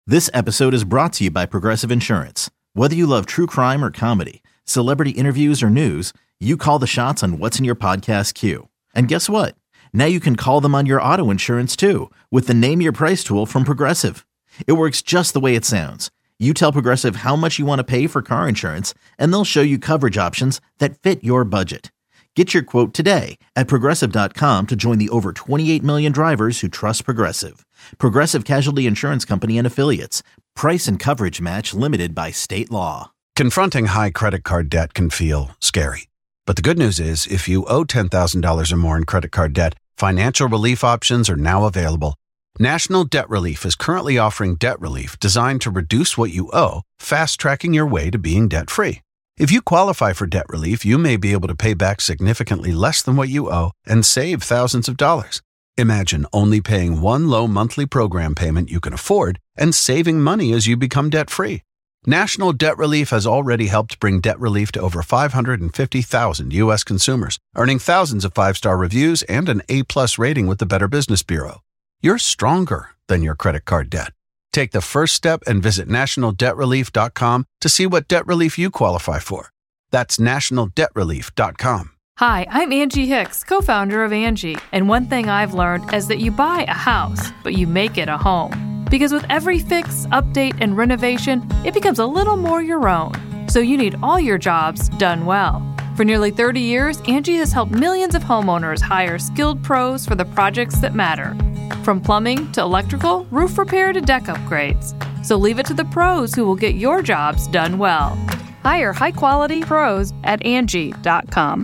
This episode is brought to you by Progressive Insurance. Whether you love true crime or comedy, celebrity interviews or news, you call the shots on what's in your podcast queue. And guess what? Now you can call them on your auto insurance too with the Name Your Price tool from Progressive. It works just the way it sounds. You tell Progressive how much you want to pay for car insurance, and they'll show you coverage options that fit your budget. Get your quote today at Progressive.com to join the over 28 million drivers who trust Progressive. Progressive Casualty Insurance Company and Affiliates. Price and coverage match limited by state law. Confronting high credit card debt can feel scary. But the good news is, if you owe $10,000 or more in credit card debt, financial relief options are now available. National Debt Relief is currently offering debt relief designed to reduce what you owe, fast-tracking your way to being debt-free. If you qualify for debt relief, you may be able to pay back significantly less than what you owe and save thousands of dollars. Imagine only paying one low monthly program payment you can afford and saving money as you become debt-free. National Debt Relief has already helped bring debt relief to over 550,000 U.S. consumers, earning thousands of five-star reviews and an A-plus rating with the Better Business Bureau. You're stronger than your credit card debt. Take the first step and visit nationaldebtrelief.com to see what debt relief you qualify for. That's nationaldebtrelief.com. Hi, I'm Angie Hicks, co-founder of Angie. And one thing I've learned is that you buy a house, but you make it a home. Because with every fix, update, and renovation, it becomes a little more your own. So you need all your jobs done well. For nearly 30 years, Angie has helped millions of homeowners hire skilled pros for the projects that matter. From plumbing to electrical, roof repair to deck upgrades. So leave it to the pros who will get your jobs done well. Hire high-quality pros at Angie.com.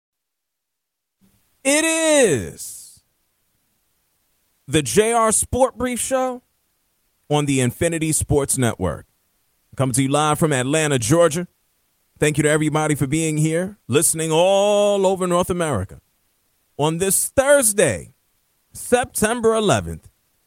It is the JR Sport Brief Show on the Infinity Sports Network. Coming to you live from Atlanta, Georgia. Thank you to everybody for being here, listening all over North America. On this Thursday, September 11th,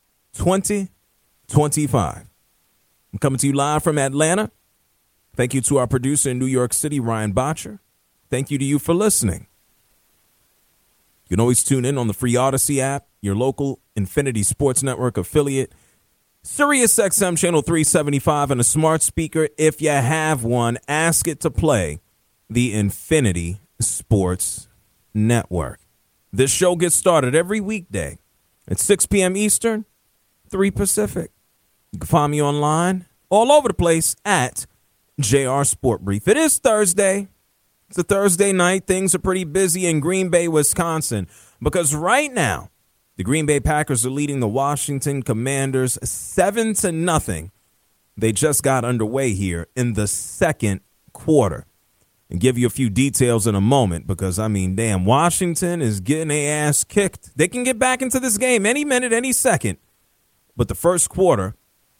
2025. I'm coming to you live from Atlanta. Thank you to our producer in New York City, Ryan Botcher. Thank you to you for listening. You can always tune in on the free Odyssey app, your local Infinity Sports Network affiliate, Sirius XM Channel 375, and a smart speaker. If you have one, ask it to play the Infinity Sports Network. This show gets started every weekday at 6 p.m. Eastern, 3 Pacific. You can find me online all over the place at JR Sport Brief. It is Thursday. It's a Thursday night. Things are pretty busy in Green Bay, Wisconsin, because right now the Green Bay Packers are leading the Washington Commanders 7-0. They just got underway here in the second quarter. And give you a few details in a moment because, damn, Washington is getting their ass kicked. They can get back into this game any minute, any second. But the first quarter,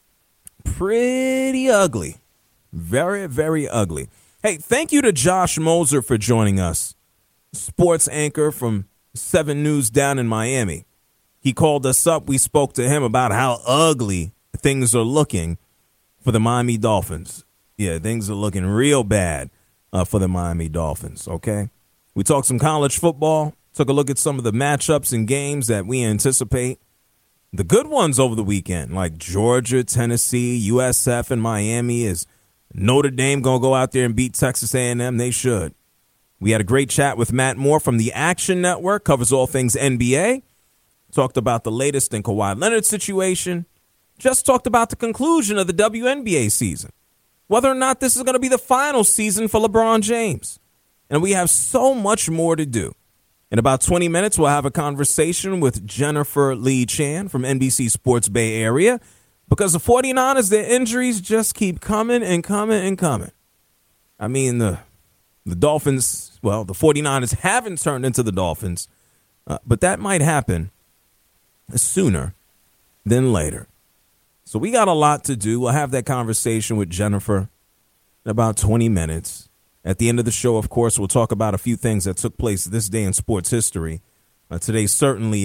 pretty ugly. Very, very ugly. Hey, thank you to Josh Moser for joining us, sports anchor from 7 News down in Miami. He called us up. We spoke to him about how ugly things are looking for the Miami Dolphins. Yeah, things are looking real bad for the Miami Dolphins, okay? We talked some college football, took a look at some of the matchups and games that we anticipate. The good ones over the weekend, like Georgia, Tennessee, USF, and Miami. Is Notre Dame going to go out there and beat Texas A&M? They should. We had a great chat with Matt Moore from the Action Network, covers all things NBA. Talked about the latest in Kawhi Leonard's situation. Just talked about the conclusion of the WNBA season. Whether or not this is going to be the final season for LeBron James. And we have so much more to do. In about 20 minutes, we'll have a conversation with Jennifer Lee Chan from NBC Sports Bay Area. Because the 49ers, their injuries just keep coming and coming and coming. The Dolphins, well, the 49ers haven't turned into the Dolphins. But that might happen sooner than later. So we got a lot to do. We'll have that conversation with Jennifer in about 20 minutes. At the end of the show, of course, we'll talk about a few things that took place this day in sports history. Today's certainly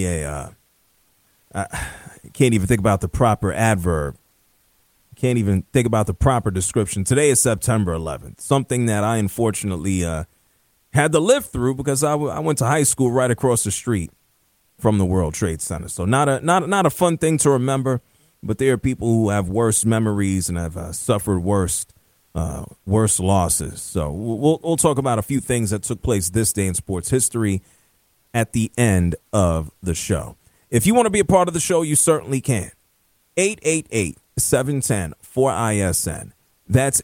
I can't even think about the proper adverb. Can't even think about the proper description. Today is September 11th, something that I unfortunately had to live through because I went to high school right across the street from the World Trade Center. So not a fun thing to remember. but there are people who have worse memories and have suffered worse losses. So we'll talk about a few things that took place this day in sports history at the end of the show. If you want to be a part of the show, you certainly can. 888-710-4ISN. That's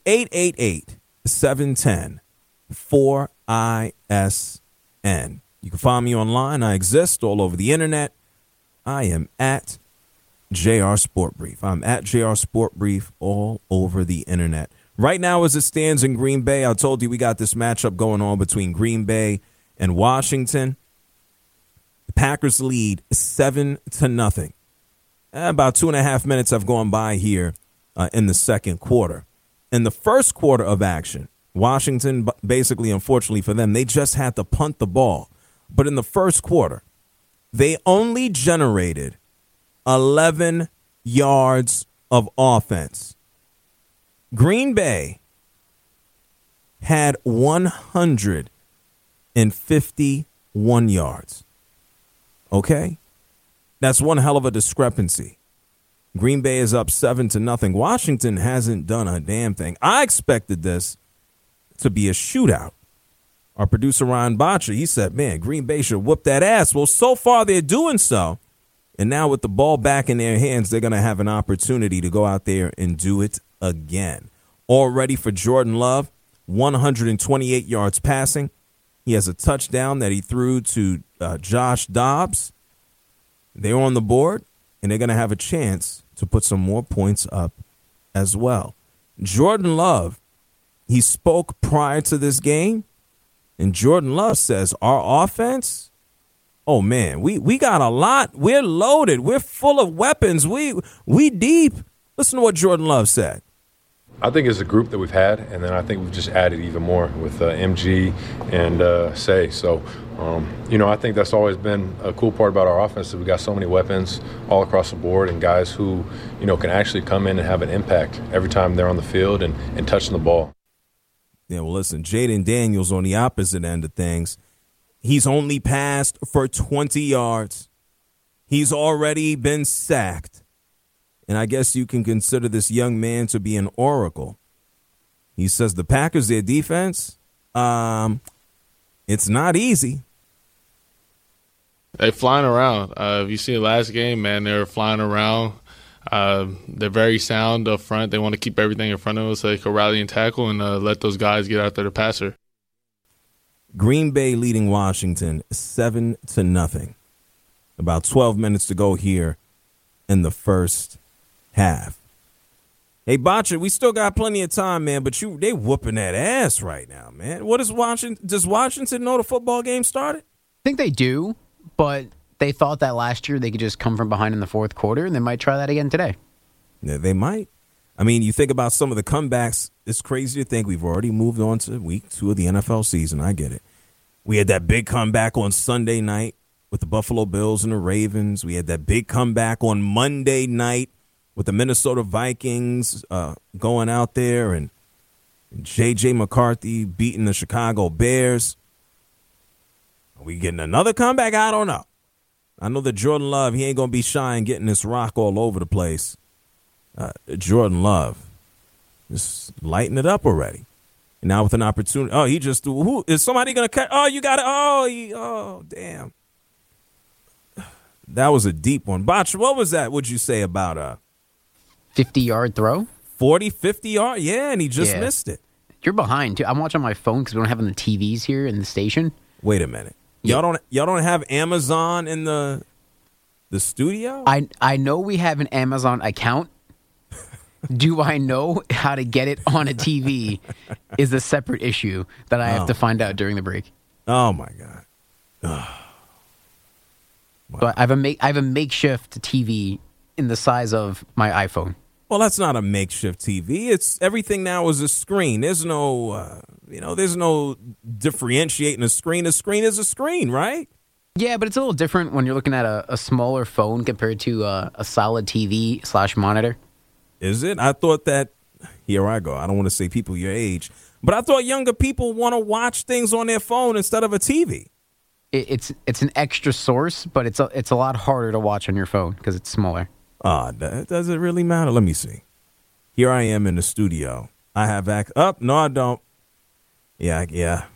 888-710-4ISN. You can find me online. I exist all over the internet. I am at JR Sport Brief. I'm at JR Sport Brief all over the internet. Right now, as it stands in Green Bay, I told you we got this matchup going on between Green Bay and Washington. The Packers lead 7-0. About 2.5 minutes have gone by here in the second quarter. In the first quarter of action, Washington, basically, unfortunately for them, they just had to punt the ball. But in the first quarter, they only generated 11 yards of offense. Green Bay had 151 yards. Okay? That's one hell of a discrepancy. Green Bay is up 7-0. Washington hasn't done a damn thing. I expected this to be a shootout. Our producer, Ryan Botcher, he said, man, Green Bay should whoop that ass. Well, so far they're doing so. And now with the ball back in their hands, they're going to have an opportunity to go out there and do it again. All ready for Jordan Love, 128 yards passing. He has a touchdown that he threw to Josh Dobbs. They're on the board, and they're going to have a chance to put some more points up as well. Jordan Love, he spoke prior to this game, and Jordan Love says, our offense, oh, man, we got a lot. We're loaded. We're full of weapons. We deep. Listen to what Jordan Love said. I think it's a group that we've had, and then I think we've just added even more with MG and Say. So, I think that's always been a cool part about our offense is we got so many weapons all across the board and guys who, can actually come in and have an impact every time they're on the field and touching the ball. Yeah, well, listen, Jaden Daniels on the opposite end of things. He's only passed for 20 yards. He's already been sacked. And I guess you can consider this young man to be an oracle. He says the Packers, their defense, it's not easy. They're flying around. If you see the last game, man, they're flying around. They're very sound up front. They want to keep everything in front of us so they can rally and tackle and let those guys get after the passer. Green Bay leading Washington 7-0. About 12 minutes to go here in the first half. Hey, Botcher, we still got plenty of time, man, but they whooping that ass right now, man. What is Washington? Does Washington know the football game started? I think they do, but they thought that last year they could just come from behind in the fourth quarter, and they might try that again today. Yeah, they might. I mean, you think about some of the comebacks. It's crazy to think we've already moved on to week 2 of the NFL season. I get it. We had that big comeback on Sunday night with the Buffalo Bills and the Ravens. We had that big comeback on Monday night with the Minnesota Vikings going out there and J.J. McCarthy beating the Chicago Bears. Are we getting another comeback? I don't know. I know that Jordan Love, he ain't going to be shy and getting this rock all over the place. Jordan Love just lighten it up already. And now with an opportunity. Oh, he just threw. Who is somebody going to cut? Oh, you got it. Oh, damn. That was a deep one. Botch, what was that? What'd you say about a 50-yard throw? 40, 50 yard? Yeah, and he just missed it. You're behind, too. I'm watching on my phone because we don't have any TVs here in the station. Wait a minute. Y'all don't have Amazon in the studio? I know we have an Amazon account. Do I know how to get it on a TV is a separate issue that I have to find out during the break. Oh, my God. Wow. But I have a makeshift TV in the size of my iPhone. Well, that's not a makeshift TV. It's everything now is a screen. There's no, there's no differentiating a screen. A screen is a screen, right? Yeah, but it's a little different when you're looking at a smaller phone compared to a solid TV/monitor. Is it? I thought that, here I go. I don't want to say people your age, but I thought younger people want to watch things on their phone instead of a TV. It's an extra source, but it's a lot harder to watch on your phone because it's smaller. Does it really matter? Let me see. Here I am in the studio. I have no, I don't. Yeah.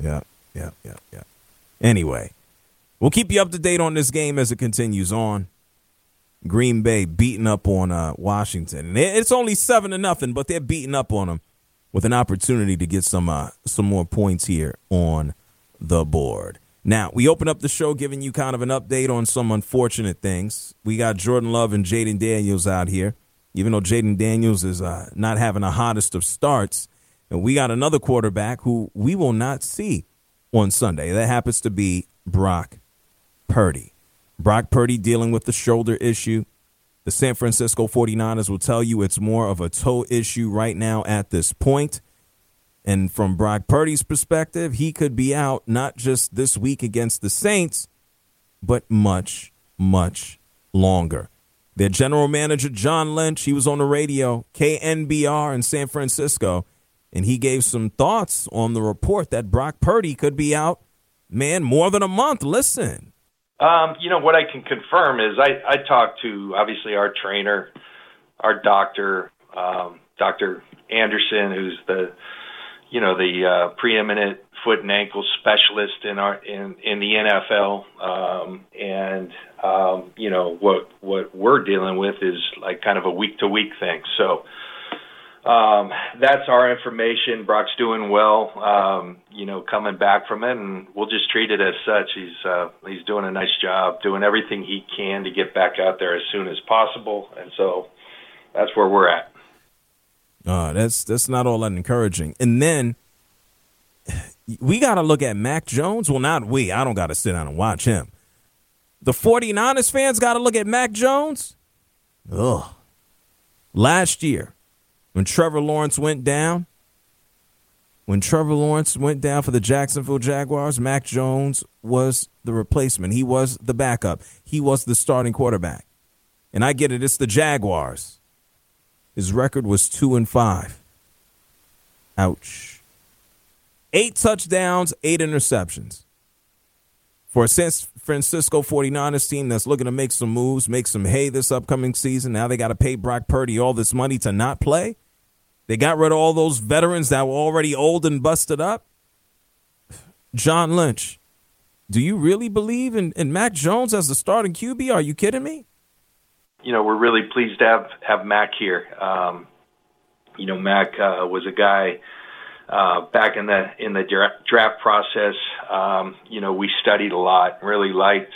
Anyway, we'll keep you up to date on this game as it continues on. Green Bay beating up on Washington. And it's only 7-0, but they're beating up on them with an opportunity to get some more points here on the board. Now, we open up the show giving you kind of an update on some unfortunate things. We got Jordan Love and Jaden Daniels out here, even though Jaden Daniels is not having the hottest of starts. And we got another quarterback who we will not see on Sunday. That happens to be Brock Purdy. Brock Purdy dealing with the shoulder issue. The San Francisco 49ers will tell you it's more of a toe issue right now at this point. And from Brock Purdy's perspective, he could be out not just this week against the Saints, but much, much longer. Their general manager, John Lynch, he was on the radio, KNBR in San Francisco, and he gave some thoughts on the report that Brock Purdy could be out, more than a month. Listen. What I can confirm is I talked to, obviously, our trainer, our doctor, Dr. Anderson, who's the preeminent foot and ankle specialist in the NFL. What we're dealing with is like kind of a week-to-week thing. So that's our information. Brock's doing well, coming back from it, and we'll just treat it as such. He's doing a nice job, doing everything he can to get back out there as soon as possible, and so that's where we're at. That's not all that encouraging. And then we got to look at Mac Jones. Well, not we. I don't got to sit down and watch him. The 49ers fans got to look at Mac Jones. Ugh. Last year, when Trevor Lawrence went down for the Jacksonville Jaguars, Mac Jones was the replacement. He was the backup. He was the starting quarterback. And I get it. It's the Jaguars. His record was 2-5. Ouch. 8 touchdowns, 8 interceptions. For a San Francisco 49ers team that's looking to make some moves, make some hay this upcoming season, now they got to pay Brock Purdy all this money to not play. They got rid of all those veterans that were already old and busted up. John Lynch, do you really believe in Mac Jones as the starting QB? Are you kidding me? We're really pleased to have Mac here. Mac was a guy back in the draft process. We studied a lot, really liked.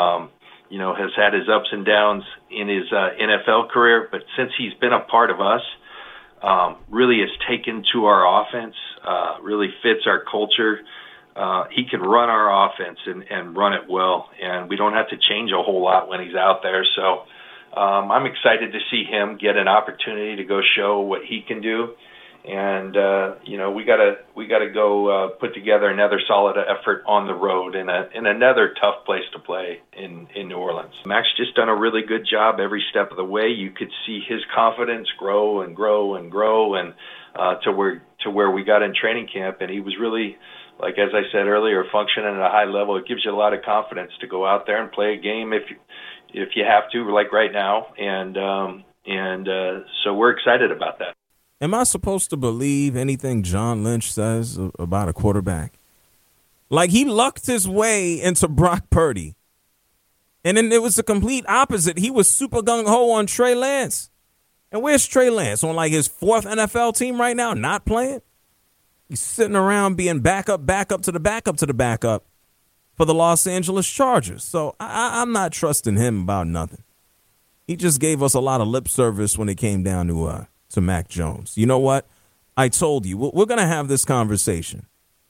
Has had his ups and downs in his NFL career, but since he's been a part of us, really has taken to our offense. Really fits our culture. He can run our offense and run it well, and we don't have to change a whole lot when he's out there. So. I'm excited to see him get an opportunity to go show what he can do, and we gotta go put together another solid effort on the road in another tough place to play in New Orleans. Mac's just done a really good job every step of the way. You could see his confidence grow and grow and grow, and to where we got in training camp, and he was really, like as I said earlier, functioning at a high level. It gives you a lot of confidence to go out there and play a game if you have to, like right now, and so we're excited about that. Am I supposed to believe anything John Lynch says about a quarterback? Like, he lucked his way into Brock Purdy, and then it was the complete opposite. He was super gung-ho on Trey Lance. And where's Trey Lance? On like his 4th NFL team right now, not playing? He's sitting around being backup to the backup for the Los Angeles Chargers. So I'm not trusting him about nothing. He just gave us a lot of lip service when it came down to Mac Jones. You know what? I told you, we're going to have this conversation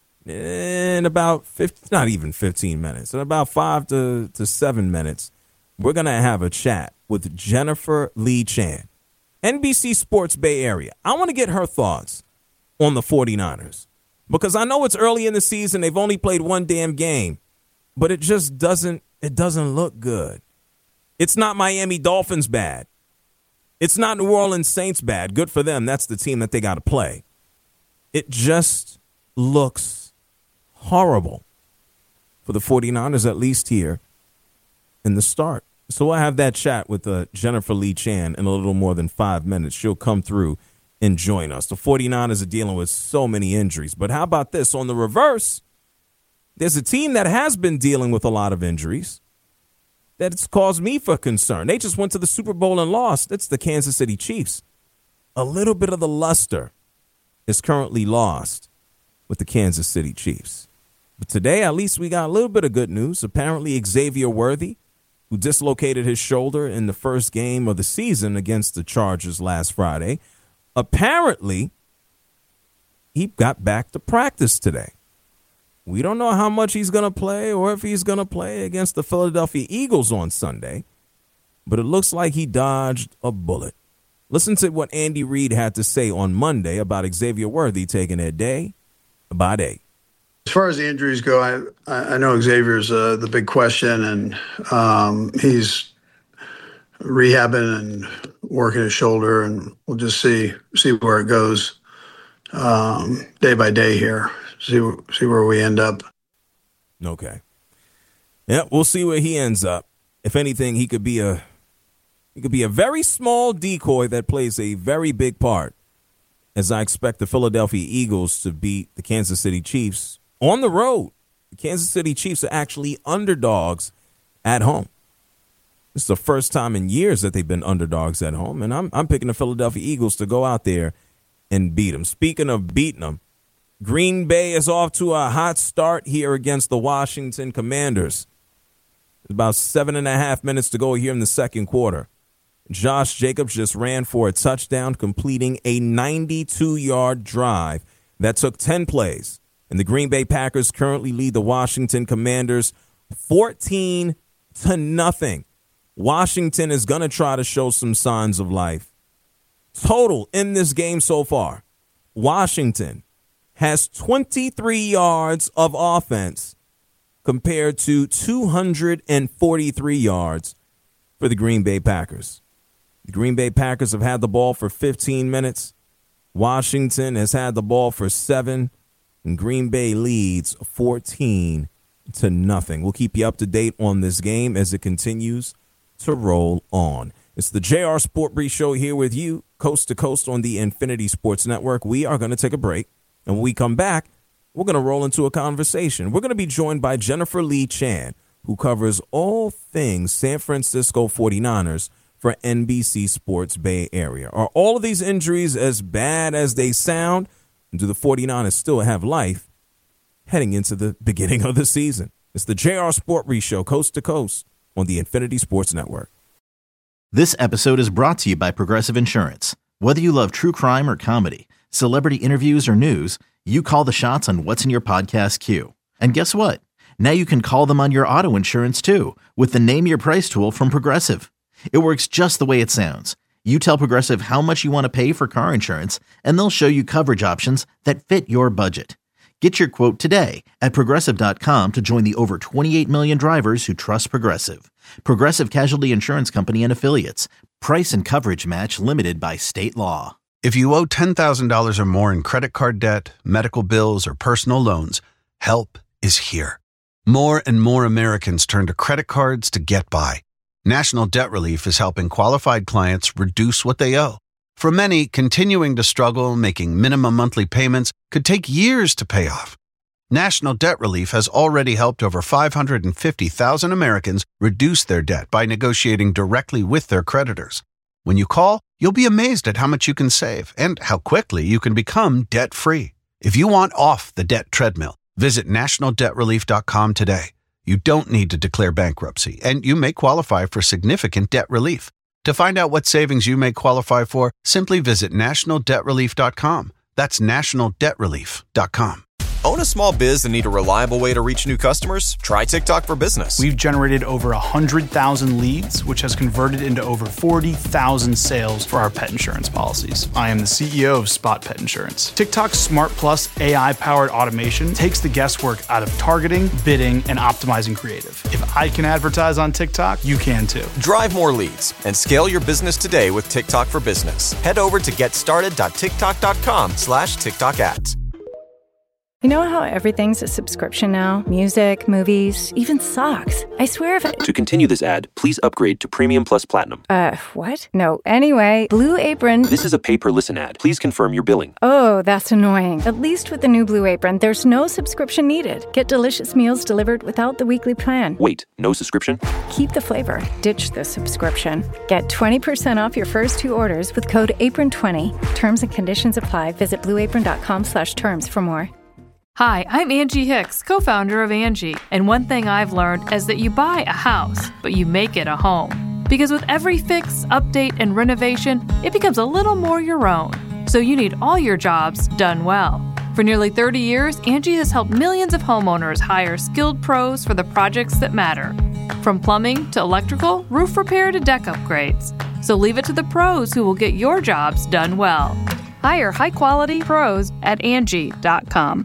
in about 15 minutes. In about 5 to 7 minutes, we're going to have a chat with Jennifer Lee Chan, NBC Sports Bay Area. I want to get her thoughts on the 49ers because I know it's early in the season. They've only played one damn game. But it just doesn't look good. It's not Miami Dolphins bad. It's not New Orleans Saints bad. Good for them. That's the team that they got to play. It just looks horrible for the 49ers, at least here in the start. So we'll have that chat with Jennifer Lee Chan in a little more than 5 minutes. She'll come through and join us. The 49ers are dealing with so many injuries. But how about this? On the reverse, there's a team that has been dealing with a lot of injuries that's caused me for concern. They just went to the Super Bowl and lost. It's the Kansas City Chiefs. A little bit of the luster is currently lost with the Kansas City Chiefs. But today, at least we got a little bit of good news. Apparently, Xavier Worthy, who dislocated his shoulder in the first game of the season against the Chargers last Friday, apparently he got back to practice today. We don't know how much he's going to play or if he's going to play against the Philadelphia Eagles on Sunday, but it looks like he dodged a bullet. Listen to what Andy Reid had to say on Monday about Xavier Worthy taking it day by day. As far as the injuries go, I know Xavier's the big question, and he's rehabbing and working his shoulder, and we'll just see where it goes day by day here. See where we end up. Okay. Yeah, we'll see where he ends up. If anything, he could be a very small decoy that plays a very big part, as I expect the Philadelphia Eagles to beat the Kansas City Chiefs on the road. The Kansas City Chiefs are actually underdogs at home. This is the first time in years that they've been underdogs at home, and I'm picking the Philadelphia Eagles to go out there and beat them. Speaking of beating them, Green Bay is off to a hot start here against the Washington Commanders. About 7.5 minutes to go here in the second quarter. Josh Jacobs just ran for a touchdown, completing a 92-yard drive that took 10 plays. And the Green Bay Packers currently lead the Washington Commanders 14-0. Washington is going to try to show some signs of life. Total in this game so far, Washington has 23 yards of offense compared to 243 yards for the Green Bay Packers. The Green Bay Packers have had the ball for 15 minutes. Washington has had the ball for 7, and Green Bay leads 14-0. We'll keep you up to date on this game as it continues to roll on. It's the JR Sport Brief Show here with you, coast to coast on the Infinity Sports Network. We are going to take a break, and when we come back, we're going to roll into a conversation. We're going to be joined by Jennifer Lee Chan, who covers all things San Francisco 49ers for NBC Sports Bay Area. Are all of these injuries as bad as they sound? And do the 49ers still have life heading into the beginning of the season? It's the JR Sport Brief Show, coast to coast on the Infinity Sports Network. This episode is brought to you by Progressive Insurance. Whether you love true crime or comedy, celebrity interviews or news, you call the shots on what's in your podcast queue. And guess what? Now you can call them on your auto insurance too with the Name Your Price tool from Progressive. It works just the way it sounds. You tell Progressive how much you want to pay for car insurance, and they'll show you coverage options that fit your budget. Get your quote today at Progressive.com to join the over 28 million drivers who trust Progressive. Progressive Casualty Insurance Company and Affiliates. Price and coverage match limited by state law. If you owe $10,000 or more in credit card debt, medical bills, or personal loans, help is here. More and more Americans turn to credit cards to get by. National Debt Relief is helping qualified clients reduce what they owe. For many, continuing to struggle making minimum monthly payments could take years to pay off. National Debt Relief has already helped over 550,000 Americans reduce their debt by negotiating directly with their creditors. When you call, you'll be amazed at how much you can save and how quickly you can become debt-free. If you want off the debt treadmill, visit nationaldebtrelief.com today. You don't need to declare bankruptcy, and you may qualify for significant debt relief. To find out what savings you may qualify for, simply visit nationaldebtrelief.com. That's nationaldebtrelief.com. Own a small biz and need a reliable way to reach new customers? Try TikTok for Business. We've generated over 100,000 leads, which has converted into over 40,000 sales for our pet insurance policies. I am the CEO of Spot Pet Insurance. TikTok's Smart Plus AI-powered automation takes the guesswork out of targeting, bidding, and optimizing creative. If I can advertise on TikTok, you can too. Drive more leads and scale your business today with TikTok for Business. Head over to getstarted.tiktok.com/TikTok ads. You know how everything's a subscription now? Music, movies, even socks. I swear if To continue this ad, please upgrade to Premium Plus Platinum. What? No, anyway, Blue Apron... This is a pay-per-listen ad. Please confirm your billing. Oh, that's annoying. At least with the new Blue Apron, there's no subscription needed. Get delicious meals delivered without the weekly plan. Wait, no subscription? Keep the flavor. Ditch the subscription. Get 20% off your first 2 orders with code APRON20. Terms and conditions apply. Visit blueapron.com/terms for more. Hi, I'm Angie Hicks, co-founder of Angie, and one thing I've learned is that you buy a house, but you make it a home. Because with every fix, update, and renovation, it becomes a little more your own. So you need all your jobs done well. For nearly 30 years, Angie has helped millions of homeowners hire skilled pros for the projects that matter. From plumbing to electrical, roof repair to deck upgrades. So leave it to the pros who will get your jobs done well. Hire high-quality pros at Angie.com.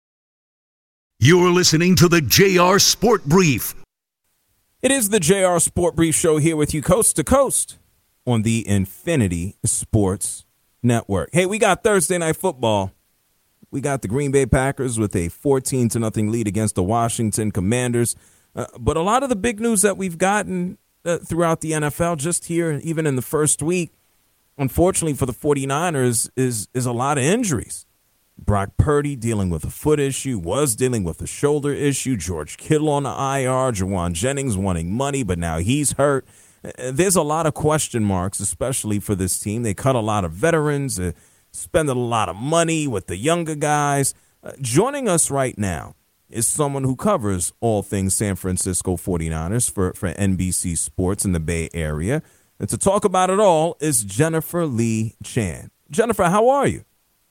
You're listening to the JR Sport Brief. It is the JR Sport Brief Show here with you coast to coast on the Infinity Sports Network. Hey, we got Thursday Night Football. We got the Green Bay Packers with a 14-0 lead against the Washington Commanders. But a lot of the big news that we've gotten throughout the NFL just here, even in the first week, unfortunately for the 49ers, is a lot of injuries. Brock Purdy dealing with a foot issue, was dealing with a shoulder issue. George Kittle on the IR, Jawan Jennings wanting money, but now he's hurt. There's a lot of question marks, especially for this team. They cut a lot of veterans, spending a lot of money with the younger guys. Joining us right now is someone who covers all things San Francisco 49ers for NBC Sports in the Bay Area. And to talk about it all is Jennifer Lee Chan. Jennifer, how are you?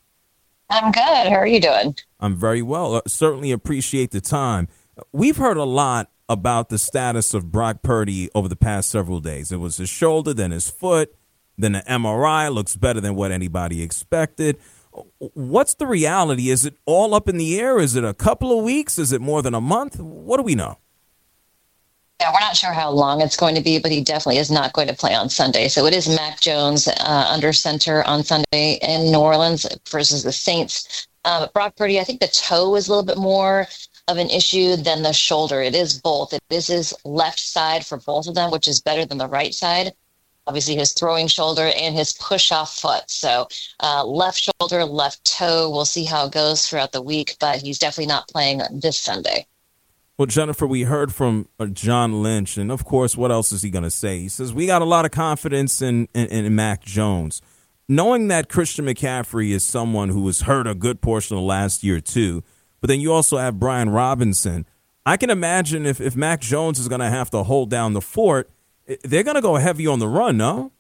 I'm good. How are you doing? I'm very well. Certainly appreciate the time. We've heard a lot about the status of Brock Purdy over the past several days. It was his shoulder, then his foot, then the MRI looks better than what anybody expected. What's the reality? Is it all up in the air? Is it a couple of weeks? Is it more than a month? What do we know? Yeah, we're not sure how long it's going to be, but he definitely is not going to play on Sunday. So it is Mac Jones under center on Sunday in New Orleans versus the Saints. But Brock Purdy, I think the toe is a little bit more of an issue than the shoulder. It is both. It is his left side for both of them, which is better than the right side. Obviously, his throwing shoulder and his push-off foot. So left shoulder, left toe. We'll see how it goes throughout the week, but he's definitely not playing this Sunday. Well, Jennifer, we heard from John Lynch, and of course, what else is he going to say? He says, we got a lot of confidence in Mac Jones. Knowing that Christian McCaffrey is someone who was hurt a good portion of last year, too, but then you also have Brian Robinson. I can imagine if Mac Jones is going to have to hold down the fort, they're going to go heavy on the run, no?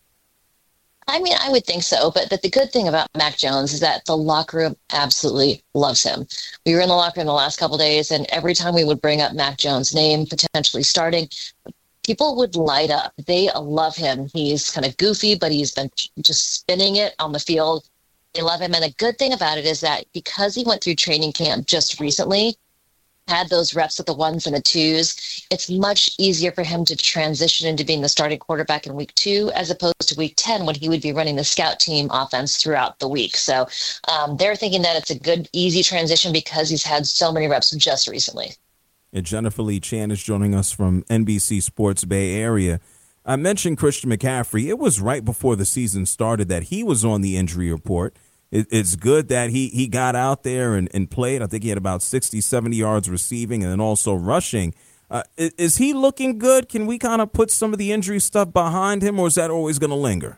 I mean, I would think so, but the good thing about Mac Jones is that the locker room absolutely loves him. We were in the locker room the last couple of days, and every time we would bring up Mac Jones' name potentially starting, people would light up. They love him. He's kind of goofy, but he's been just spinning it on the field. They love him, and the good thing about it is that because he went through training camp just recently, had those reps with the ones and the twos, it's much easier for him to transition into being the starting quarterback in week 2 as opposed to week 10 when he would be running the scout team offense throughout the week. So they're thinking that it's a good, easy transition because he's had so many reps just recently. And Jennifer Lee Chan is joining us from NBC Sports Bay Area. I mentioned Christian McCaffrey. It was right before the season started that he was on the injury report. It's good that he got out there and played. I think he had about 60, 70 yards receiving and then also rushing. Is he looking good? Can we kind of put some of the injury stuff behind him, or is that always going to linger?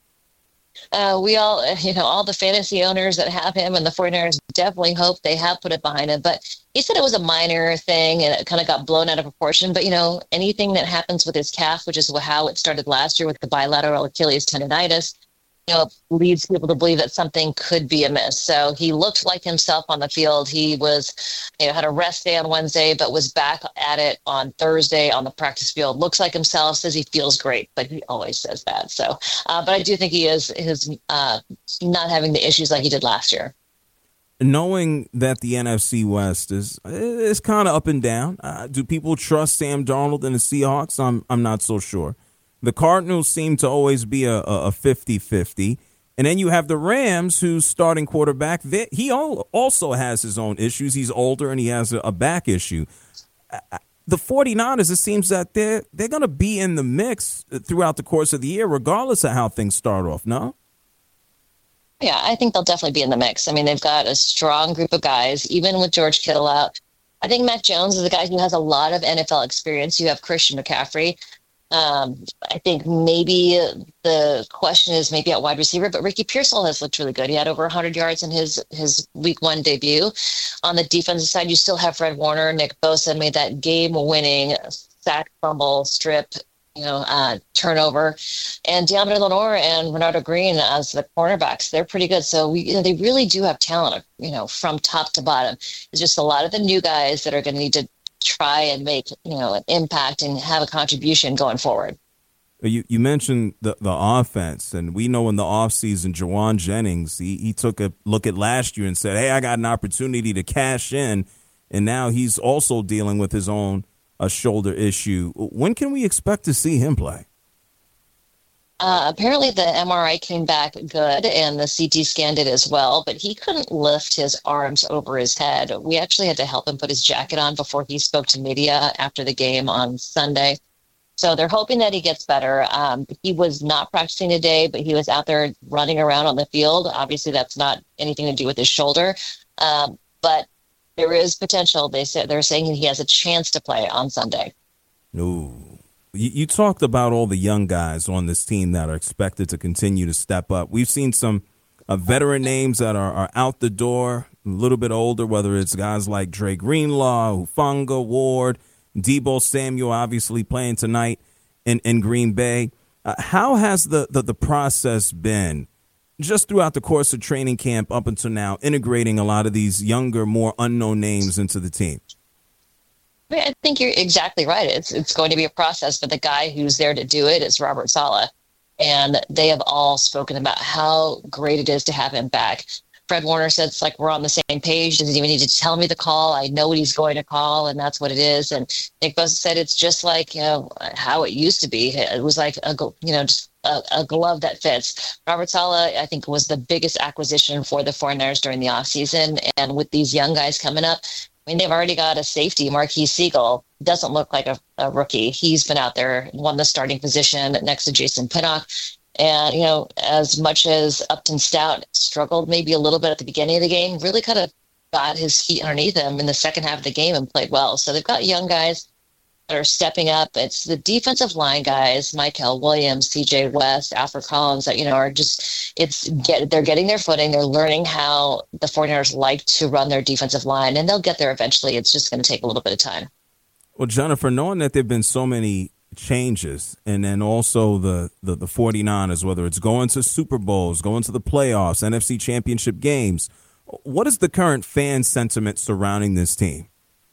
We all, all the fantasy owners that have him and the 49ers definitely hope they have put it behind him. But he said it was a minor thing and it kind of got blown out of proportion. But, anything that happens with his calf, which is how it started last year with the bilateral Achilles tendonitis, leads people to believe that something could be amiss. So he looked like himself on the field. He was, had a rest day on Wednesday, but was back at it on Thursday on the practice field. Looks like himself, says he feels great, but he always says that. So, but I do think he is not having the issues like he did last year. Knowing that the NFC West is kind of up and down, do people trust Sam Darnold and the Seahawks? I'm not so sure. The Cardinals seem to always be a 50-50. And then you have the Rams, whose starting quarterback, he also has his own issues. He's older and he has a back issue. The 49ers, it seems that they're going to be in the mix throughout the course of the year, regardless of how things start off, no? Yeah, I think they'll definitely be in the mix. I mean, they've got a strong group of guys, even with George Kittle out. I think Mac Jones is a guy who has a lot of NFL experience. You have Christian McCaffrey. I think maybe the question is maybe at wide receiver, but Ricky Pearsall has looked really good. He had over 100 yards in his week 1 debut. On the defensive side, you still have Fred Warner. Nick Bosa made that game-winning sack, fumble, strip, turnover. And Deommodore Lenoir and Renardo Green as the cornerbacks, they're pretty good. So they really do have talent, from top to bottom. It's just a lot of the new guys that are going to need to try and make an impact and have a contribution going forward. You mentioned the offense, and we know in the offseason, Jawan Jennings, he took a look at last year and said, hey, I got an opportunity to cash in, and now he's also dealing with his own shoulder issue. When can we expect to see him play? Apparently the MRI came back good and the CT scan did as well, but he couldn't lift his arms over his head. We actually had to help him put his jacket on before he spoke to media after the game on Sunday. So they're hoping that he gets better. He was not practicing today, but he was out there running around on the field. Obviously, that's not anything to do with his shoulder, but there is potential. They're saying he has a chance to play on Sunday. Ooh. You talked about all the young guys on this team that are expected to continue to step up. We've seen some veteran names that are out the door, a little bit older, whether it's guys like Dre Greenlaw, Hufanga, Ward, Deebo Samuel, obviously playing tonight in Green Bay. How has the process been just throughout the course of training camp up until now, integrating a lot of these younger, more unknown names into the team? I think you're exactly right. It's going to be a process, but the guy who's there to do it is Robert Saleh. And they have all spoken about how great it is to have him back. Fred Warner said it's like we're on the same page. Doesn't even need to tell me the call. I know what he's going to call, and that's what it is. And Nick Bosa said it's just like how it used to be. It was like just a glove that fits. Robert Saleh, I think, was the biggest acquisition for the 49ers during the offseason. And with these young guys coming up, I mean, they've already got a safety. Marquise Siegel doesn't look like a rookie. He's been out there, won the starting position next to Jason Pinnock. And, as much as Upton Stout struggled maybe a little bit at the beginning of the game, really kind of got his feet underneath him in the second half of the game and played well. So they've got young guys that are stepping up. It's the defensive line guys, Michael Williams, CJ West, Alfred Collins, that, are just, they're getting their footing. They're learning how the 49ers like to run their defensive line, and they'll get there eventually. It's just going to take a little bit of time. Well, Jennifer, knowing that there have been so many changes, and then also the 49ers, whether it's going to Super Bowls, going to the playoffs, NFC championship games, what is the current fan sentiment surrounding this team?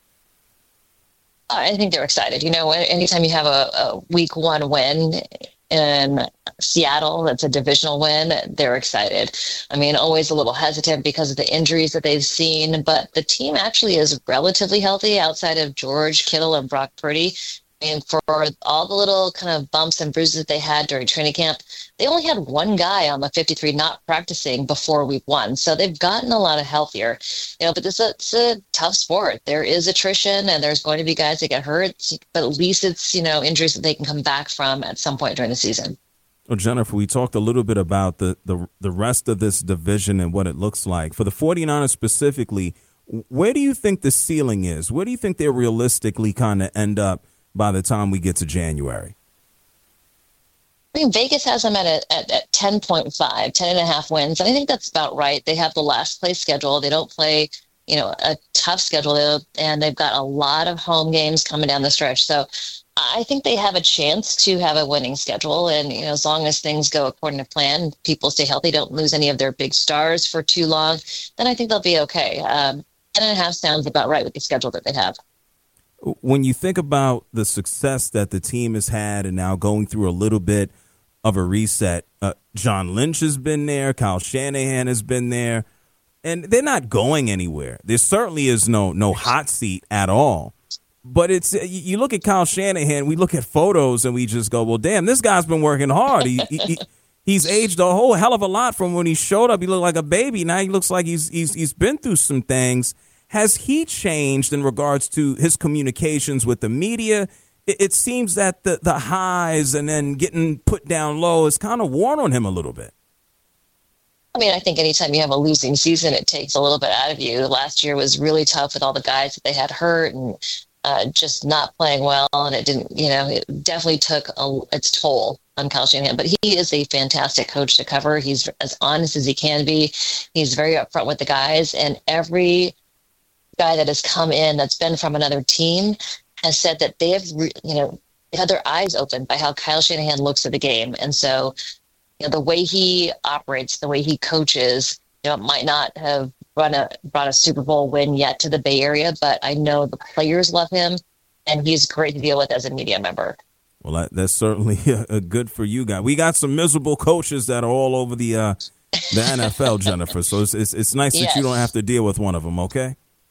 I think they're excited. Anytime you have a week 1 win in Seattle, that's a divisional win, they're excited. I mean, always a little hesitant because of the injuries that they've seen, but the team actually is relatively healthy outside of George Kittle and Brock Purdy. And for all the little kind of bumps and bruises that they had during training camp, they only had one guy on the 53 not practicing before week 1. So they've gotten a lot healthier, but it's a tough sport. There is attrition and there's going to be guys that get hurt, but at least it's, injuries that they can come back from at some point during the season. Well, Jennifer, we talked a little bit about the rest of this division and what it looks like. For the 49ers specifically, where do you think the ceiling is? Where do you think they realistically kind of end up by the time we get to January? I mean, Vegas has them at 10.5, 10.5 wins. And I think that's about right. They have the last place schedule. They don't play, a tough schedule, and they've got a lot of home games coming down the stretch. So I think they have a chance to have a winning schedule. And, as long as things go according to plan, people stay healthy, don't lose any of their big stars for too long, then I think they'll be okay. 10.5 sounds about right with the schedule that they have. When you think about the success that the team has had and now going through a little bit of a reset, John Lynch has been there, Kyle Shanahan has been there, and they're not going anywhere. There certainly is no hot seat at all. But it's you look at Kyle Shanahan, we look at photos and we just go, well, damn, this guy's been working hard. he's aged a whole hell of a lot from when he showed up. He looked like a baby. Now he looks like he's been through some things. Has he changed in regards to his communications with the media? It seems that the highs and then getting put down low is kind of worn on him a little bit. I mean, I think anytime you have a losing season, it takes a little bit out of you. Last year was really tough with all the guys that they had hurt and just not playing well. And it didn't, it definitely took its toll on Kyle Shanahan. But he is a fantastic coach to cover. He's as honest as he can be. He's very upfront with the guys. And every guy that has come in that's been from another team has said that they have, they had their eyes opened by how Kyle Shanahan looks at the game. And so, the way he operates, the way he coaches, might not have brought a Super Bowl win yet to the Bay Area, but I know the players love him, and he's great to deal with as a media member. Well, that's certainly a good for you guys. We got some miserable coaches that are all over the NFL, Jennifer. So it's nice that you don't have to deal with one of them. Okay.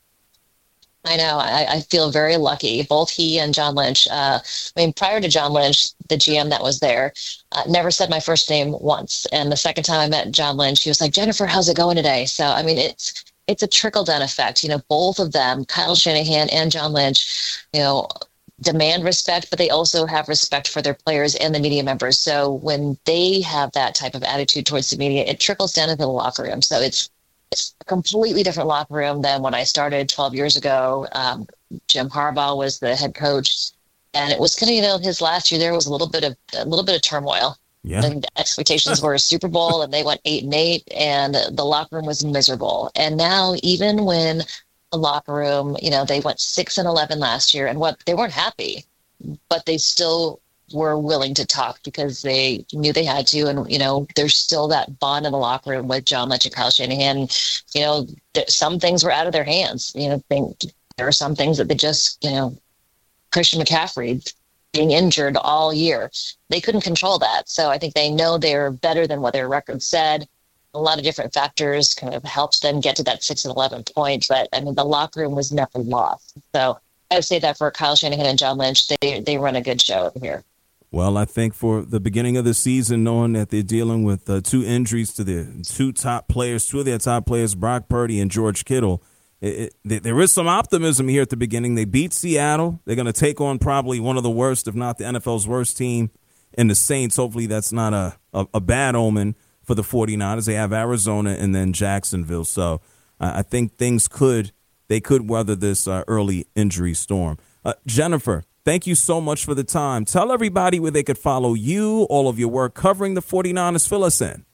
I know. I feel very lucky. Both he and John Lynch. Prior to John Lynch, the GM that was there, never said my first name once. And the second time I met John Lynch, he was like, "Jennifer, how's it going today?" So, it's a trickle-down effect. Both of them, Kyle Shanahan and John Lynch, demand respect, but they also have respect for their players and the media members. So when they have that type of attitude towards the media, it trickles down into the locker room. So it's a completely different locker room than when I started 12 years ago. Jim Harbaugh was the head coach, and it was kind of, his last year there was a little bit of turmoil. Yeah. And the expectations were a Super Bowl, and they went 8-8, and the locker room was miserable. And now, even when the locker room, they went 6-11 last year, and they weren't happy, but they still were willing to talk because they knew they had to. And, there's still that bond in the locker room with John Lynch and Kyle Shanahan. Some things were out of their hands. There are some things that they just, Christian McCaffrey being injured all year, they couldn't control that. So I think they know they're better than what their record said. A lot of different factors kind of helped them get to that 6-11 point. But the locker room was never lost. So I would say that for Kyle Shanahan and John Lynch, they run a good show over here. Well, I think for the beginning of the season, knowing that they're dealing with 2 injuries to their 2 of their top players, Brock Purdy and George Kittle, there is some optimism here at the beginning. They beat Seattle. They're going to take on probably one of the worst, if not the NFL's worst team in the Saints. Hopefully that's not a bad omen for the 49ers. They have Arizona and then Jacksonville. So I think they could weather this early injury storm. Jennifer, thank you so much for the time. Tell everybody where they could follow you, all of your work covering the 49ers. Fill us in.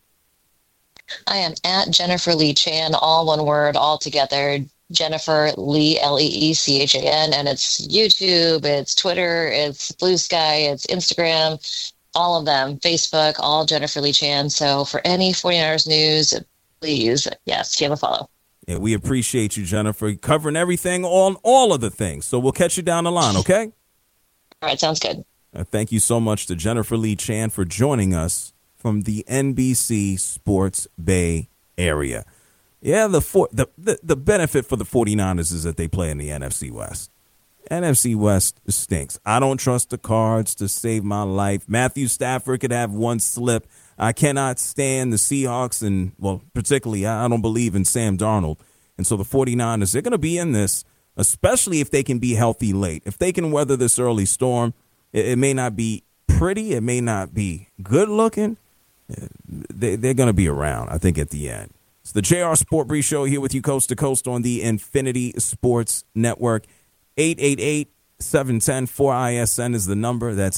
I am at Jennifer Lee Chan, all one word, all together. Jennifer Lee, Leechan, and it's YouTube, it's Twitter, it's Blue Sky, it's Instagram, all of them, Facebook, all Jennifer Lee Chan. So for any 49ers news, please, yes, give a follow. Yeah, we appreciate you, Jennifer, covering everything on all of the things. So we'll catch you down the line, okay? All right, sounds good. Thank you so much to Jennifer Lee Chan for joining us from the NBC Sports Bay Area. Yeah, the benefit for the 49ers is that they play in the NFC West. NFC West stinks. I don't trust the Cards to save my life. Matthew Stafford could have one slip. I cannot stand the Seahawks, and, well, particularly I don't believe in Sam Darnold. And so the 49ers, they're going to be in this, especially if they can be healthy late. If they can weather this early storm, it may not be pretty. It may not be good looking. They're going to be around, I think, at the end. It's the JR Sport Brief Show here with you coast to coast on the Infinity Sports Network. 888-710-4ISN is the number. That's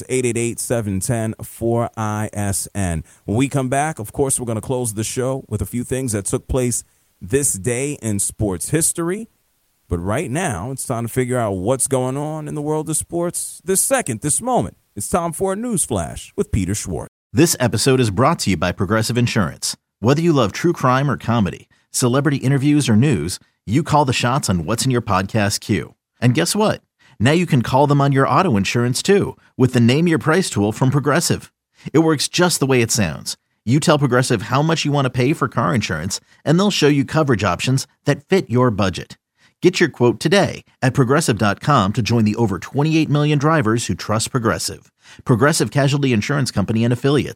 888-710-4ISN. When we come back, of course, we're going to close the show with a few things that took place this day in sports history. But right now, it's time to figure out what's going on in the world of sports this moment. It's time for a news flash with Peter Schwartz. This episode is brought to you by Progressive Insurance. Whether you love true crime or comedy, celebrity interviews or news, you call the shots on what's in your podcast queue. And guess what? Now you can call them on your auto insurance too with the Name Your Price tool from Progressive. It works just the way it sounds. You tell Progressive how much you want to pay for car insurance, and they'll show you coverage options that fit your budget. Get your quote today at Progressive.com to join the over 28 million drivers who trust Progressive. Progressive Casualty Insurance Company and Affiliates.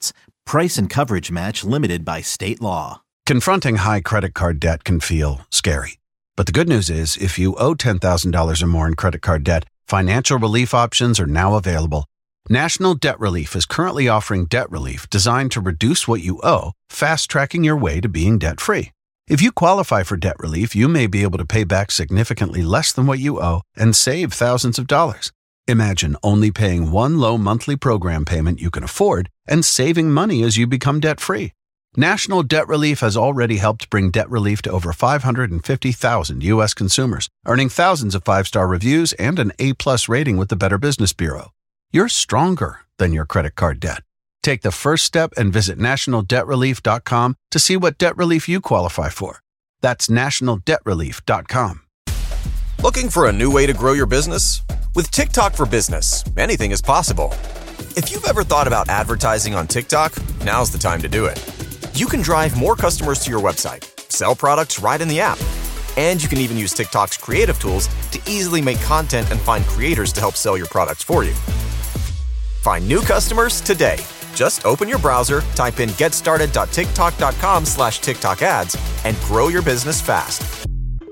Price and coverage match limited by state law. Confronting high credit card debt can feel scary. But the good news is, if you owe $10,000 or more in credit card debt, financial relief options are now available. National Debt Relief is currently offering debt relief designed to reduce what you owe, fast-tracking your way to being debt-free. If you qualify for debt relief, you may be able to pay back significantly less than what you owe and save thousands of dollars. Imagine only paying one low monthly program payment you can afford and saving money as you become debt-free. National Debt Relief has already helped bring debt relief to over 550,000 U.S. consumers, earning thousands of five-star reviews and an A-plus rating with the Better Business Bureau. You're stronger than your credit card debt. Take the first step and visit nationaldebtrelief.com to see what debt relief you qualify for. That's nationaldebtrelief.com. Looking for a new way to grow your business? With TikTok for Business, anything is possible. If you've ever thought about advertising on TikTok, now's the time to do it. You can drive more customers to your website, sell products right in the app, and you can even use TikTok's creative tools to easily make content and find creators to help sell your products for you. Find new customers today. Just open your browser, type in getstarted.tiktok.com/TikTok ads, and grow your business fast.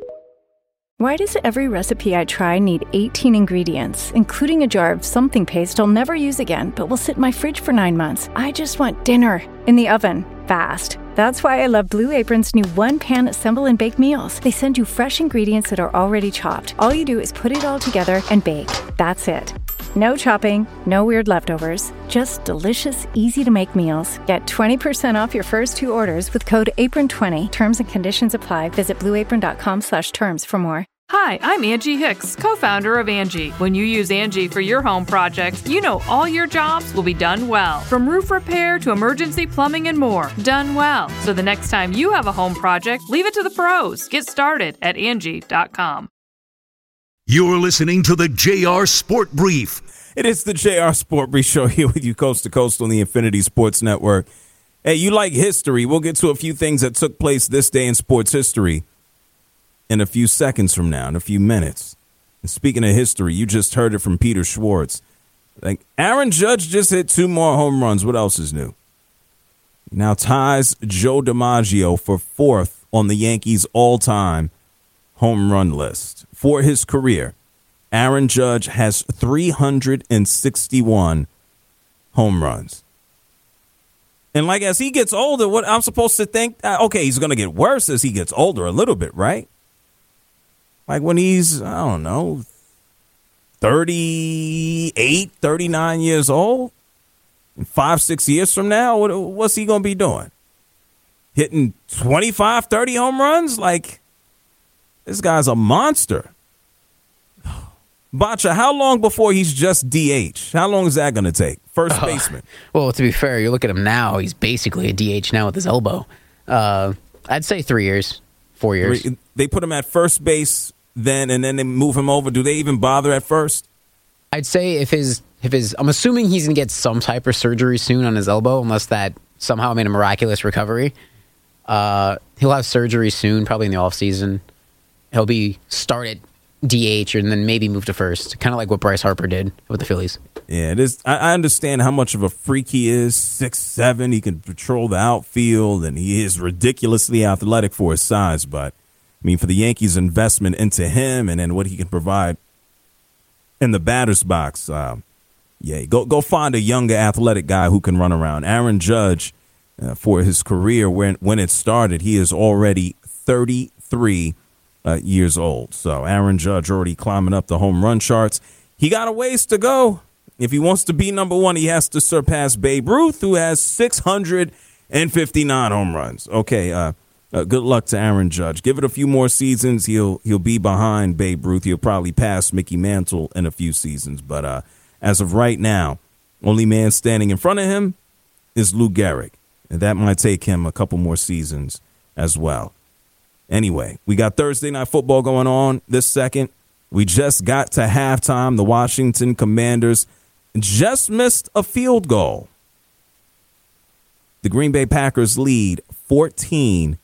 Why does every recipe I try need 18 ingredients, including a jar of something paste I'll never use again, but will sit in my fridge for 9 months? I just want dinner in the oven, fast. That's why I love Blue Apron's new one-pan assemble and bake meals. They send you fresh ingredients that are already chopped. All you do is put it all together and bake. That's it. No chopping, no weird leftovers, just delicious, easy-to-make meals. Get 20% off your first 2 orders with code APRON20. Terms and conditions apply. Visit blueapron.com/terms for more. Hi, I'm Angie Hicks, co-founder of Angie. When you use Angie for your home projects, you know all your jobs will be done well. From roof repair to emergency plumbing and more, done well. So the next time you have a home project, leave it to the pros. Get started at Angie.com. You're listening to the JR Sport Brief. It is the JR Sport Brief Show here with you coast to coast on the Infinity Sports Network. Hey, you like history? We'll get to a few things that took place this day in sports history in a few seconds from now, in a few minutes. And speaking of history, you just heard it from Peter Schwartz. Like, Aaron Judge just hit 2 more home runs. What else is new? Now ties Joe DiMaggio for 4th on the Yankees' all-time home run list. For his career, Aaron Judge has 361 home runs. And like, as he gets older, what I'm supposed to think, okay, he's going to get worse as he gets older a little bit, right? Like when he's, I don't know, 38, 39 years old, 5-6 years from now, what's he going to be doing? Hitting 25, 30 home runs? Like, this guy's a monster. Bacha, how long before he's just DH? How long is that going to take? First baseman. Well, to be fair, you look at him now, he's basically a DH now with his elbow. I'd say 3 years, 4 years. They put him at first base then, and then they move him over. Do they even bother at first? I'd say if his I'm assuming he's going to get some type of surgery soon on his elbow, unless that somehow made a miraculous recovery. He'll have surgery soon, probably in the offseason. He'll be started DH and then maybe move to first, kind of like what Bryce Harper did with the Phillies. Yeah, it is. I understand how much of a freak he is. 6'7", he can patrol the outfield, and he is ridiculously athletic for his size. But, I mean, for the Yankees' investment into him and then what he can provide in the batter's box, go find a younger athletic guy who can run around. Aaron Judge, for his career, when it started, he is already 33 years old. So Aaron Judge already climbing up the home run charts. He got a ways to go. If he wants to be number one, he has to surpass Babe Ruth, who has 659 home runs. Okay, good luck to Aaron Judge. Give it a few more seasons. He'll be behind Babe Ruth. He'll probably pass Mickey Mantle in a few seasons. But as of right now, only man standing in front of him is Lou Gehrig. And that might take him a couple more seasons as well. Anyway, we got Thursday Night Football going on this second. We just got to halftime. The Washington Commanders just missed a field goal. The Green Bay Packers lead 14-3.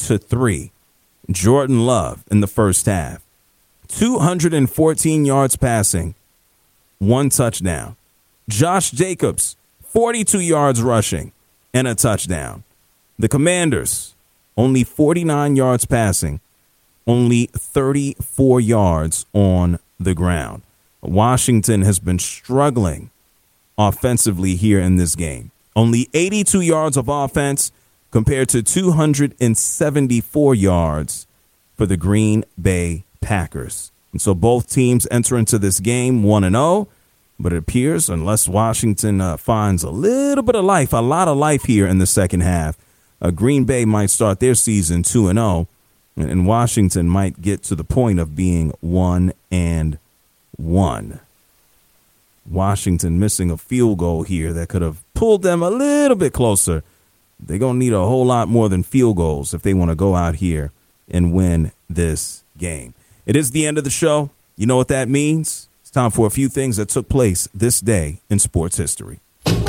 Jordan Love in the first half. 214 yards passing, 1 touchdown. Josh Jacobs, 42 yards rushing, and a touchdown. The Commanders, only 49 yards passing, only 34 yards on the ground. Washington has been struggling offensively here in this game. Only 82 yards of offense compared to 274 yards for the Green Bay Packers. And so both teams enter into this game 1-0, but it appears unless Washington finds a little bit of life, a lot of life here in the second half, Green Bay might start their season 2-0, and Washington might get to the point of being 1-1. Washington missing a field goal here that could have pulled them a little bit closer. They're going to need a whole lot more than field goals if they want to go out here and win this game. It is the end of the show. You know what that means? It's time for a few things that took place this day in sports history.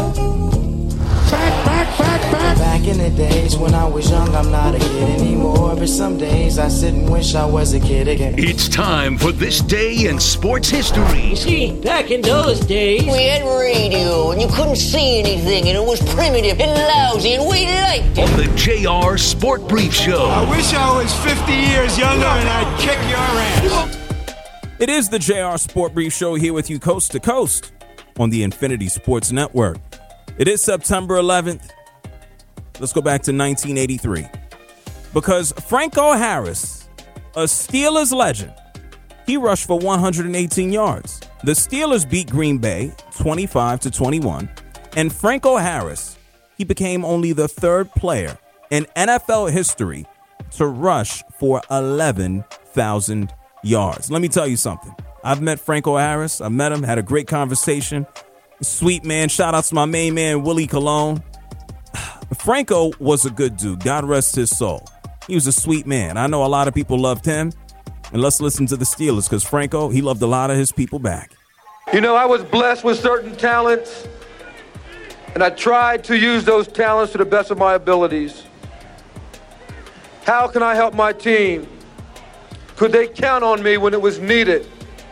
Back in the days when I was young, I'm not a kid anymore. But some days I sit and wish I was a kid again. It's time for This Day in Sports History. You see, back in those days, we had radio and you couldn't see anything and it was primitive and lousy and we liked it. On the JR Sport Brief Show. I wish I was 50 years younger and I'd kick your ass. It is the JR Sport Brief Show here with you coast to coast on the Infinity Sports Network. It is September 11th. Let's go back to 1983. Because Franco Harris, a Steelers legend, he rushed for 118 yards. The Steelers beat Green Bay 25-21. And Franco Harris, he became only the third player in NFL history to rush for 11,000 yards. Let me tell you something. I've met Franco Harris. I met him, had a great conversation. Sweet man. Shout out to my main man, Willie Colon. Franco was a good dude. God rest his soul. He was a sweet man. I know a lot of people loved him. And let's listen to the Steelers because Franco, he loved a lot of his people back. You know, I was blessed with certain talents, and I tried to use those talents to the best of my abilities. How can I help my team? Could they count on me when it was needed?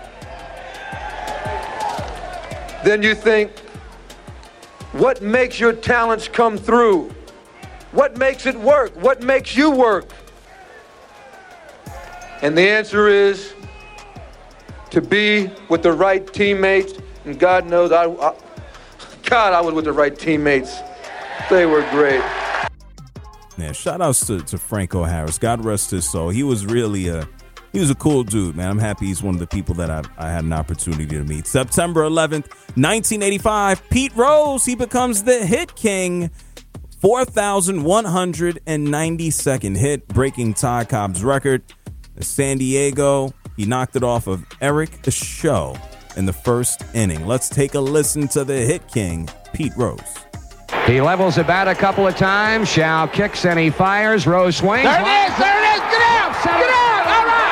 Then you think, what makes your talents come through? What makes it work? What makes you work? And the answer is to be with the right teammates. And God knows, I was with the right teammates. They were great. Yeah, shout outs to Franco Harris. God rest his soul. He was really he was a cool dude, man. I'm happy he's one of the people that I had an opportunity to meet. September 11th, 1985, Pete Rose, he becomes the hit king. 4,192nd hit, breaking Ty Cobb's record. San Diego, he knocked it off of Eric Show in the first inning. Let's take a listen to the hit king, Pete Rose. He levels the bat a couple of times. Shaw kicks and he fires. Rose swings. There it is! There it is! Get out! Get out! All right!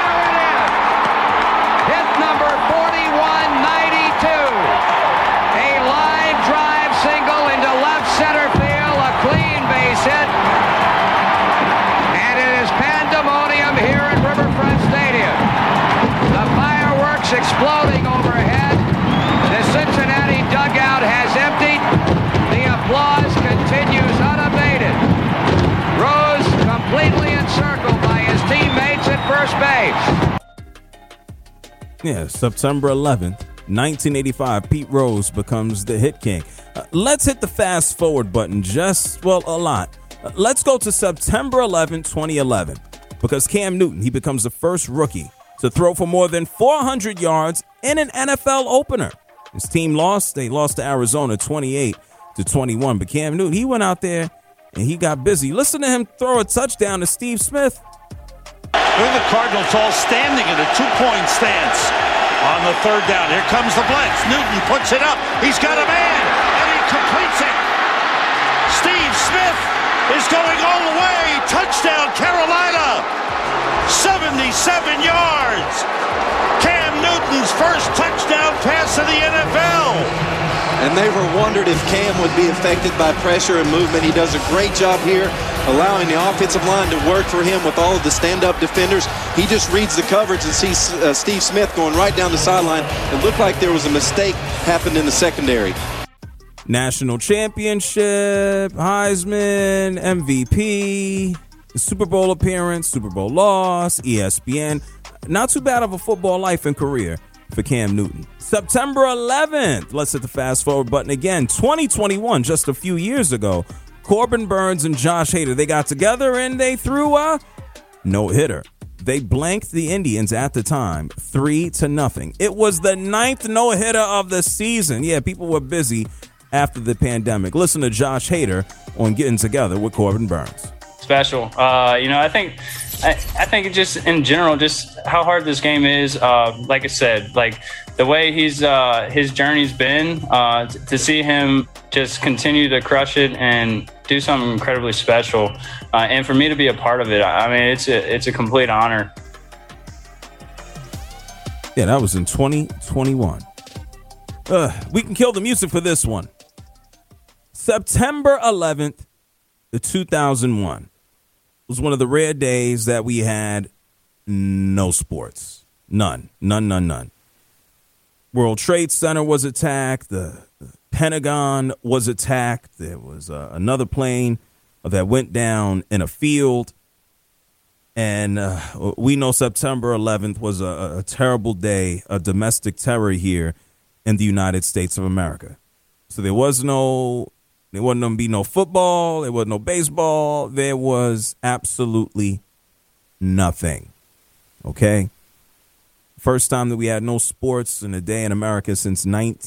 Hit number 4192. A line drive single into left center field. A clean base hit. And it is pandemonium here at Riverfront Stadium. The fireworks exploding overhead. The Cincinnati dugout has emptied. The applause continues unabated. Rose completely encircled by his teammates at first base. Yeah, September 11th, 1985, Pete Rose becomes the hit king. Let's hit the fast forward button a lot. Let's go to September 11th, 2011, because Cam Newton, he becomes the first rookie to throw for more than 400 yards in an NFL opener. His team lost. They lost to Arizona 28-21, but Cam Newton, he went out there and he got busy. Listen to him throw a touchdown to Steve Smith. Look at the Cardinals all standing in a two-point stance on the third down. Here comes the blitz. Newton puts it up. He's got a man, and he completes it. Steve Smith is going all the way. Touchdown, Carolina. 77 yards. Cam Newton's first touchdown pass of the NFL. And they were wondered if Cam would be affected by pressure and movement. He does a great job here, allowing the offensive line to work for him with all of the stand-up defenders. He just reads the coverage and sees Steve Smith going right down the sideline. It looked like there was a mistake happened in the secondary. National championship, Heisman, MVP, Super Bowl appearance, Super Bowl loss, ESPN. Not too bad of a football life and career for Cam Newton. September 11th, let's hit the fast forward button again. 2021, just a few years ago, Corbin Burns and Josh Hader, they got together and they threw a no-hitter. They blanked the Indians at the time 3-0. It was the 9th no-hitter of the season. Yeah, people were busy after the pandemic. Listen to Josh Hader on getting together with Corbin Burns. Special. I think it just in general, just how hard this game is. Like I said, like the way his journey's been, to see him just continue to crush it and do something incredibly special, and for me to be a part of it, I mean, it's a complete honor. Yeah, that was in 2021. We can kill the music for this one. September 11th, 2001 was one of the rare days that we had no sports. None. World Trade Center was attacked. The Pentagon was attacked. There was another plane that went down in a field. And we know September 11th was a terrible day, a domestic terror here in the United States of America. So there wasn't going to be no football. There was no baseball. There was absolutely nothing. Okay? First time that we had no sports in a day in America since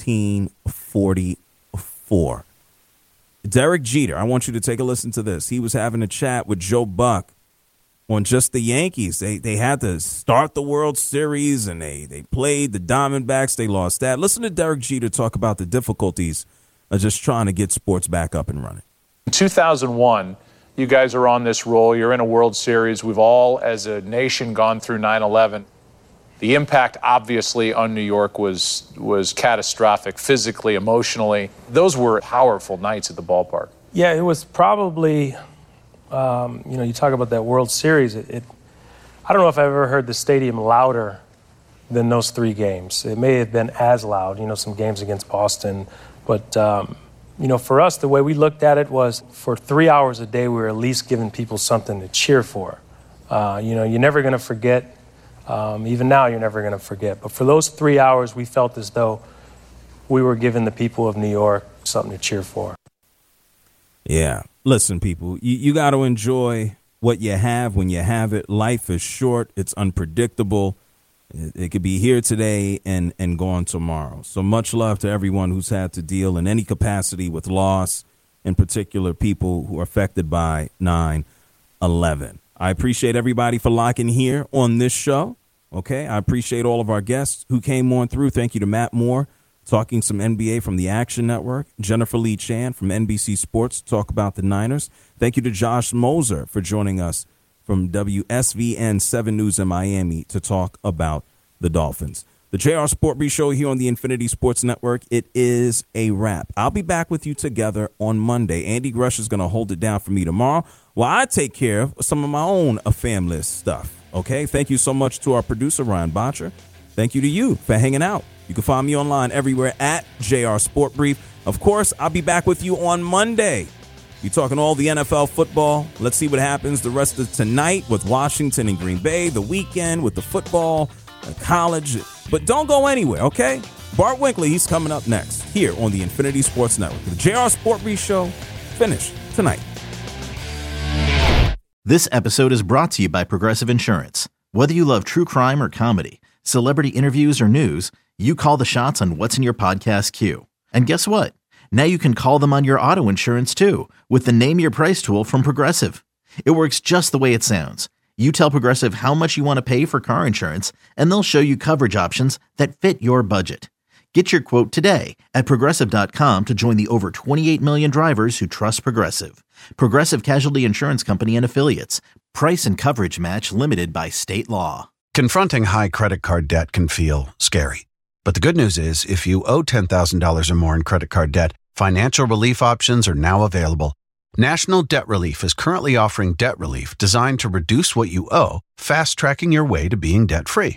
1944. Derek Jeter, I want you to take a listen to this. He was having a chat with Joe Buck on just the Yankees. They had to start the World Series, and they played the Diamondbacks. They lost that. Listen to Derek Jeter talk about the difficulties of just trying to get sports back up and running. In 2001, you guys are on this roll. You're in a World Series. We've all, as a nation, gone through 9/11. The impact, obviously, on New York was catastrophic, physically, emotionally. Those were powerful nights at the ballpark. Yeah, it was probably, you talk about that World Series. I don't know if I've ever heard the stadium louder than those three games. It may have been as loud, some games against Boston. But, for us, the way we looked at it was for 3 hours a day, we were at least giving people something to cheer for. You're never going to forget. Even now, you're never going to forget. But for those 3 hours, we felt as though we were giving the people of New York something to cheer for. Yeah. Listen, people, you got to enjoy what you have when you have it. Life is short. It's unpredictable. It could be here today and gone tomorrow. So much love to everyone who's had to deal in any capacity with loss, in particular people who are affected by 9/11. I appreciate everybody for locking here on this show. Okay, I appreciate all of our guests who came on through. Thank you to Matt Moore, talking some NBA from the Action Network. Jennifer Lee Chan from NBC Sports, talk about the Niners. Thank you to Josh Moser for joining us from WSVN 7 News in Miami to talk about the Dolphins. The JR Sport Brief Show here on the Infinity Sports Network. It is a wrap. I'll be back with you together on Monday. Andy Grush is going to hold it down for me tomorrow while I take care of some of my own family stuff. Okay, thank you so much to our producer, Ryan Botcher. Thank you to you for hanging out. You can find me online everywhere at JR Sport Brief. Of course, I'll be back with you on Monday. You're talking all the NFL football. Let's see what happens the rest of tonight with Washington and Green Bay, the weekend with the football, college. But don't go anywhere, okay? Bart Winkley, he's coming up next here on the Infinity Sports Network. The JR Sport Brief Show, finished tonight. This episode is brought to you by Progressive Insurance. Whether you love true crime or comedy, celebrity interviews or news, you call the shots on what's in your podcast queue. And guess what? Now you can call them on your auto insurance too with the Name Your Price tool from Progressive. It works just the way it sounds. You tell Progressive how much you want to pay for car insurance, and they'll show you coverage options that fit your budget. Get your quote today at Progressive.com to join the over 28 million drivers who trust Progressive. Progressive Casualty Insurance Company and Affiliates. Price and coverage match limited by state law. Confronting high credit card debt can feel scary. But the good news is, if you owe $10,000 or more in credit card debt, financial relief options are now available. National Debt Relief is currently offering debt relief designed to reduce what you owe, fast-tracking your way to being debt-free.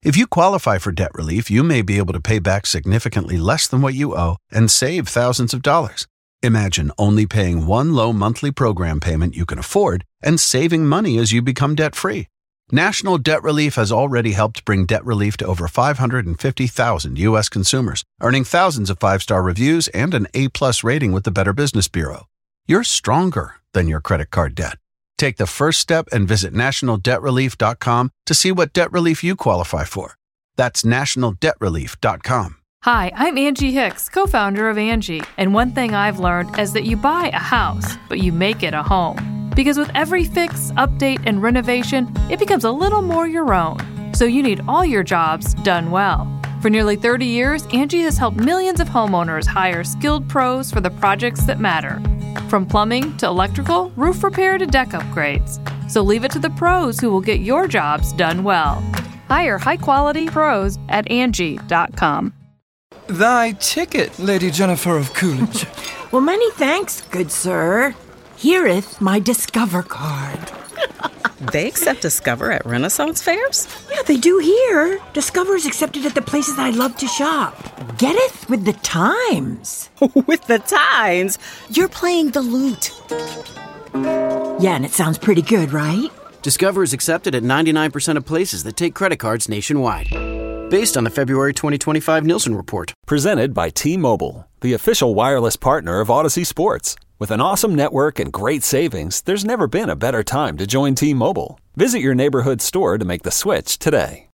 If you qualify for debt relief, you may be able to pay back significantly less than what you owe and save thousands of dollars. Imagine only paying one low monthly program payment you can afford and saving money as you become debt-free. National Debt Relief has already helped bring debt relief to over 550,000 U.S. consumers, earning thousands of 5-star reviews and an A+ rating with the Better Business Bureau. You're stronger than your credit card debt. Take the first step and visit nationaldebtrelief.com to see what debt relief you qualify for. That's nationaldebtrelief.com. Hi, I'm Angie Hicks, co-founder of Angie, and one thing I've learned is that you buy a house, but you make it a home. Because with every fix, update, and renovation, it becomes a little more your own. So you need all your jobs done well. For nearly 30 years, Angie has helped millions of homeowners hire skilled pros for the projects that matter. From plumbing to electrical, roof repair to deck upgrades. So leave it to the pros who will get your jobs done well. Hire high-quality pros at Angie.com. Thy ticket, Lady Jennifer of Coolidge. Well, many thanks, good sir. Here'th my Discover card. They accept Discover at Renaissance fairs? Yeah, they do here. Discover is accepted at the places I love to shop. Getteth with the times. With the times? You're playing the lute. Yeah, and it sounds pretty good, right? Discover is accepted at 99% of places that take credit cards nationwide. Based on the February 2025 Nielsen report. Presented by T-Mobile, the official wireless partner of Odyssey Sports. With an awesome network and great savings, there's never been a better time to join T-Mobile. Visit your neighborhood store to make the switch today.